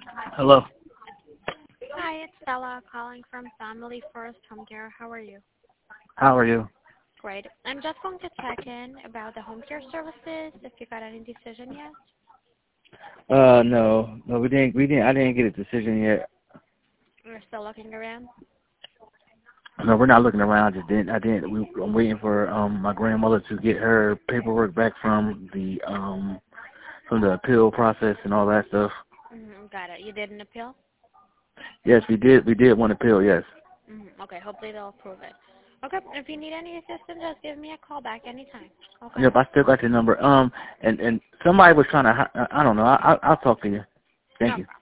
Hello. Hi, it's Stella calling from Family First Home Care. How are you? How are you? Great. I'm just going to check in about the home care services, if you got any decision yet. No, we didn't. I didn't get a decision yet. We're still looking around. No, we're not looking around. Just didn't. I didn't. I'm waiting for my grandmother to get her paperwork back from the appeal process and all that stuff. Got it. You did an appeal? Yes, we did. We did one appeal. Yes. Okay, hopefully they'll approve it. Okay, if you need any assistance, just give me a call back anytime. Okay? Yep. I still got your number. And somebody was trying to. I don't know. I'll talk to you. Thank No you. problem.